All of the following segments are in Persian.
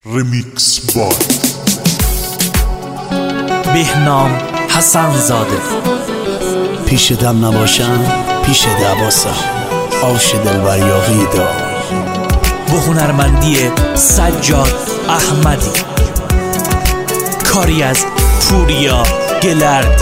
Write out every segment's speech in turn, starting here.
رمیکس بای بهنام حسن زاده. پیش دم نباشم پیش دعواسم آش دلبر یاغی دا با هنرمندی سجاد احمدی، کاری از پوریا گلردی.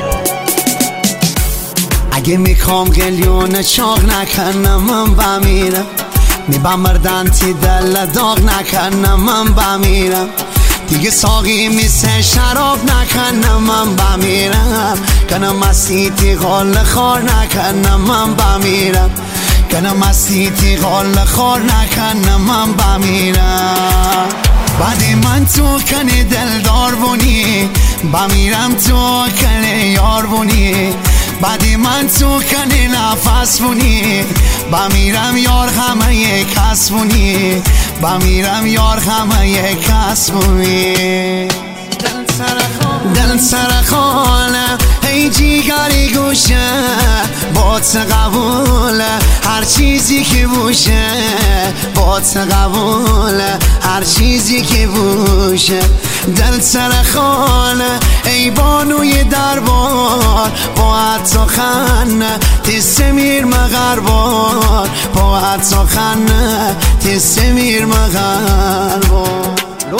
اگه میخوام قلیون چاق نکنم من بمیرم، میبمردن تی دل داغ نکنم من بمیرم، دیگه ساقی میسه شراب نکنم من بمیرم، کنم مستی تی غال خار نکنم من بمیرم، کنم مستی تی غال خار نکنم من بمیرم. بعدی من تو کنی دلدار بونی بمیرم، تو کنی یار بونی، بعدی من تو کنی نفس بونی بمیرم، یار همه یک کس بونی بمیرم، یار همه یک کس بونی. دل سرخانه ای جیگری گوشه بات قبوله، هر چیزی که بوشه بات قبوله، هر چیزی که بوشه. دل سرخانه ای بانوی دربار با حتی خنه تیسه میر مغربار، با حتی خنه تیسه میر مغربار.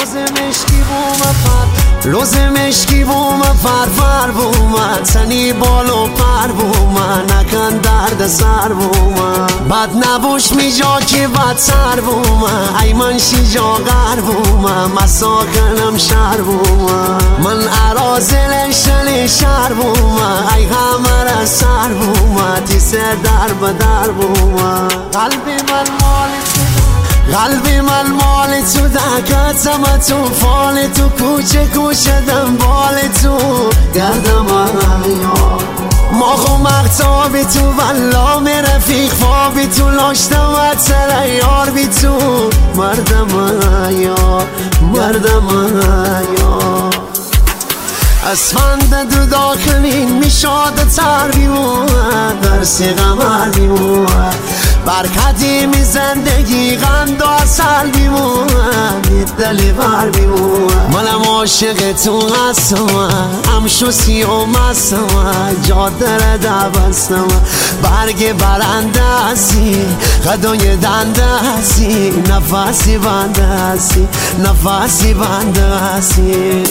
روز مشکی بوم فرفر بوم، تنی بالو پر بوم، نکن درد سر بوم، بد نبوش می جا که بد سر بوم، ای من شیجا غر بوم، مساکنم شر بوم، من عرازل شل شر بوم، ای همه سر بوم، تی سر در بدر بوم. قلبی من مال تو دکتم تو فال تو کوچه کوچه دنبال تو گردم یار، ماخو مقتابی تو ولا می رفیق خوابی تو لاشتم سر یار بی تو مردم یار مردم یار. اسفند دو داخلین میشاد تر بیمون درسی غمر بیمون، برکتی می زندگی غند و اصل بیمون دلی بر بیمون. منم عاشق تو هستم همشو سی و مستم، جاده دبستم برگ برنده هستی قدای دنده هستی، نفسی بنده هستی نفسی بنده هستی.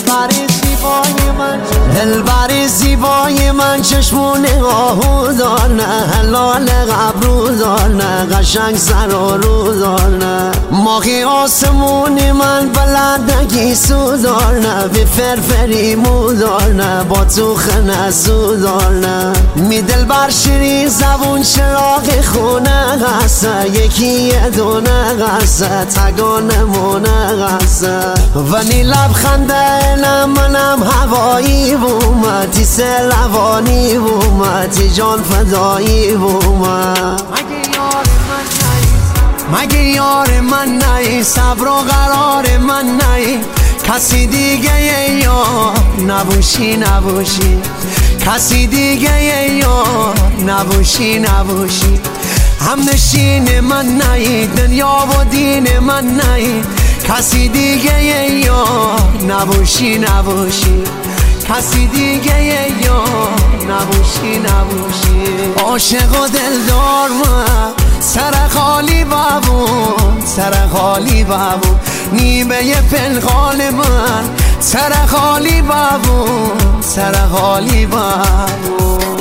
دلبری زیبای من چشمونه آهو دارنه، حلال قبرو دارنه، قشنگ سر و رو دارنه، ماهی آسمونی من بلندگی سو دارنه، بی فرفری مو دارنه، با تو خنه سو دارنه. می دلبر شیرین زبون چراغ خونه غصه، یکی یه دونه غصه تگانه مونه غصه، ونی لبخنده منم هوایی بومد، تی سلوانی بومد، تی جان فدایی بومد. مگه یار من نی صبر و قرار من نی، کسی دیگه یار نبوشی نبوشی، کسی دیگه یار نبوشی نبوشی، هم نشین من نی دنیا و دین من نی، کسی دیگه یار نبوشی نبوشی، کسی دیگه یار نبوشی نبوشی. عاشق و دلدار من سر خالی بابون سر خالی بابون، نیمه پنهان من سر خالی بابون سر خالی بابون.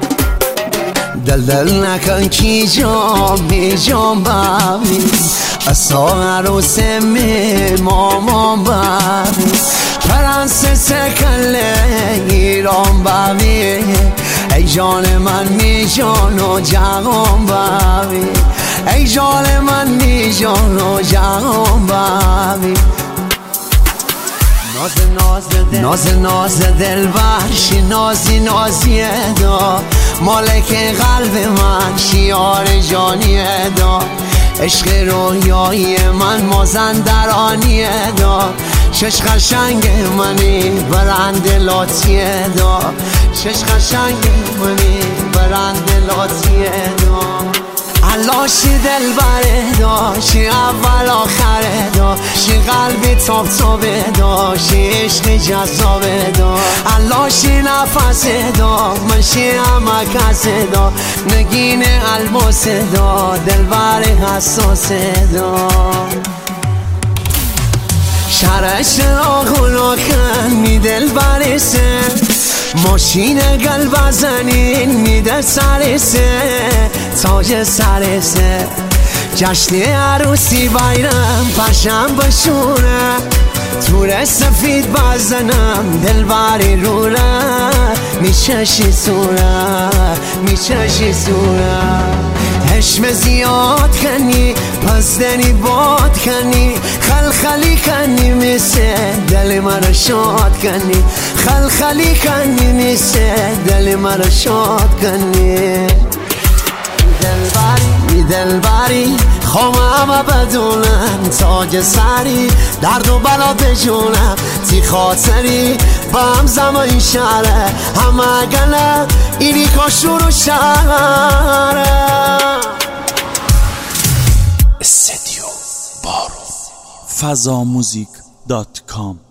دل نکن کی جام بی جام بابی، اصلا عروس مامان بابی، پرنسس کله ایران بابی، ای جان من می جان و جهان بابی، ای جان من می جان و جهان بابی. ناز دلبر شی نازی نازی دا، مالک قلب من شیار جانی دا، عشق رویایی من مازندرانی دا، چش قشنگ منی برند لاتی دا، چش قشنگ منی برند لاتی دا. علاشی دل بره دا، شی اول آخره دا، شی قلبی تاب تابه داشت عشق جذابه دا علاشی نفسه دا منشی همکسه دا نگین الماسه دا دلبر حساسه دا شرش آغلا کنی دل برسه ماشین قلب زنین میده سرسه تاج سرسه جشن عروسی بیرم پشم بشونه تور سفید بزنم دل بری روره میچشی سوره میچشی سوره حشم زیاد کنی پس دنی باد کنی خلخلی کنی میسه دل مرا شاد کنی خلخلی کنی میسه دل مرا شاد کنی دلبری خوامم بدونم تاج سری درد و بلا بجونم تی خاطری با هم زمان شهره همه گله اینی کاشور و شهره استدیو بارو فضاموزیک.com